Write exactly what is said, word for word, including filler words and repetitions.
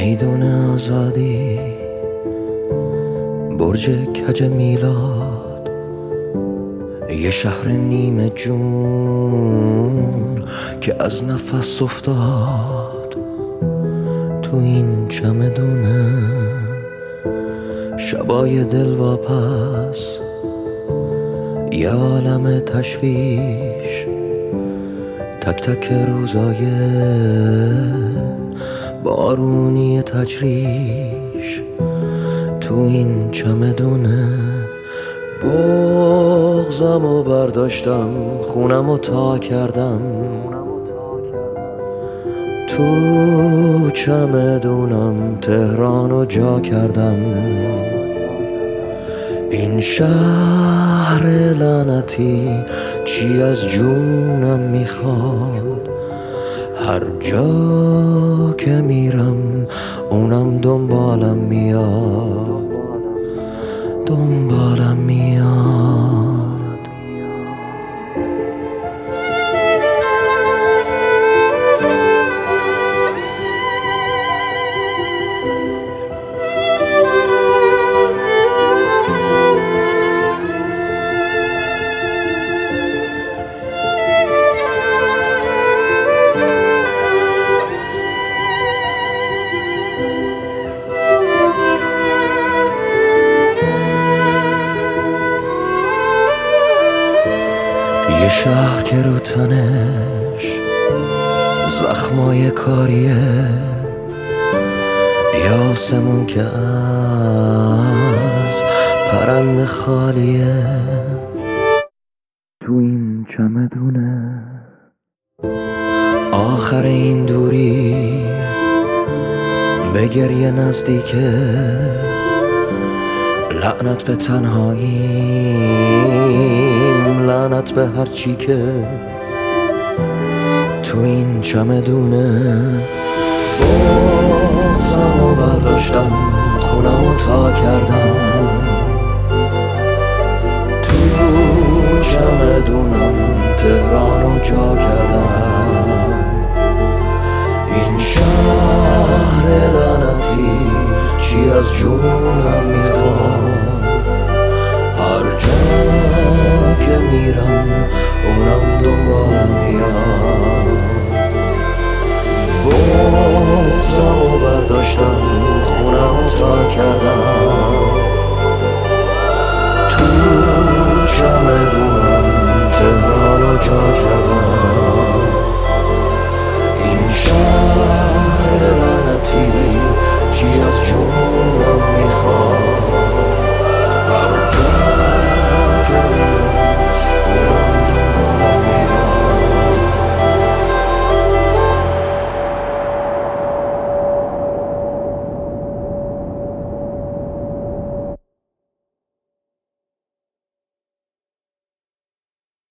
میدون آزادی، برج کج میلاد، یه شهر نیمه جون که از نفس افتاد تو این چمدونه. شبای دلواپس، یه عالم تشویش، تک تک روزای بارونی تجریش تو این چمدونه. بغضم و برداشتم، خونم و تا کردم تو چمدونم، تهران و جا کردم. این شهر لعنتی چی از جونم میخواد، هر جا که میرم اونم دنبالم میاد، دنبالم میاد. یه شهر که رو تنش زخمای کاریه، یه آسمون که از پرنده خالیه تو این چمدونه. آخر این دوری به گریه نزدیکه، لعنت به تنهاییم، لعنت به هر چی که تو این چمدونه. بغضم و برداشتم، خونم و تا کردم تو چمدونم، تهران و جا کردم. این شهر لعنتی چی از جونم میخواد، هر جا که میرم اونم دنبالم میاد. بغضم و برداشتم، خونم و تا کردم تو چمدونم، تهران و جا کردم. این شهر لعنتی چی از جونم